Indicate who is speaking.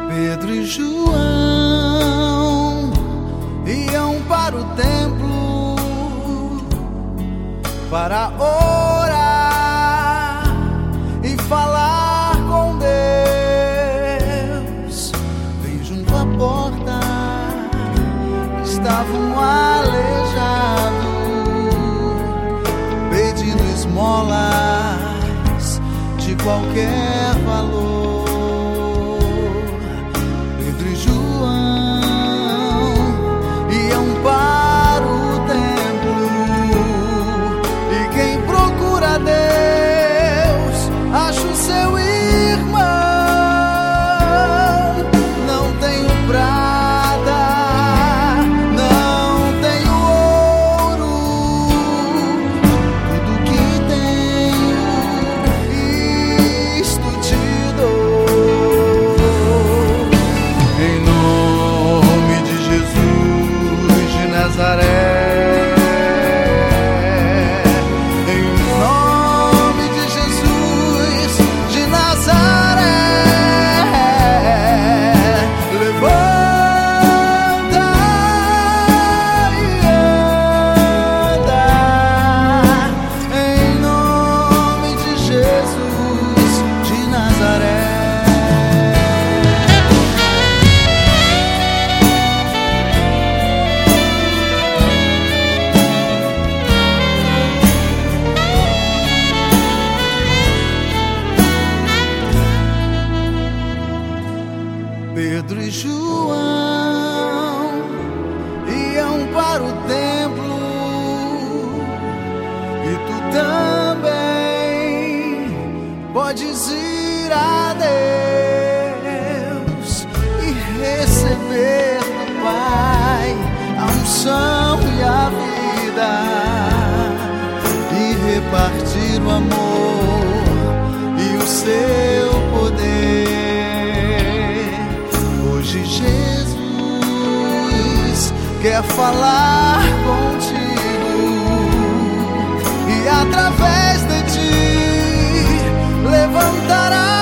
Speaker 1: Pedro e João iam para o templo para orar e falar com Deus. Bem junto à porta estava um aleijado, pedindo esmolas de qualquer valor. Pedro e João iam para o templo, e quem procura Deus acha o seu irmão. Não tenho prata, não tenho ouro, tudo que tenho isto te dou. Em nome de Jesus de Nazaré, em nome de Jesus de Nazaré, levanta e anda. Em nome de Jesus de Nazaré. Pedro e João iam para o templo, e tu também podes ir a Deus e receber do Pai a unção e a vida, e repartir o amor e o seu poder. Hoje Jesus quer falar contigo, e através de ti levantará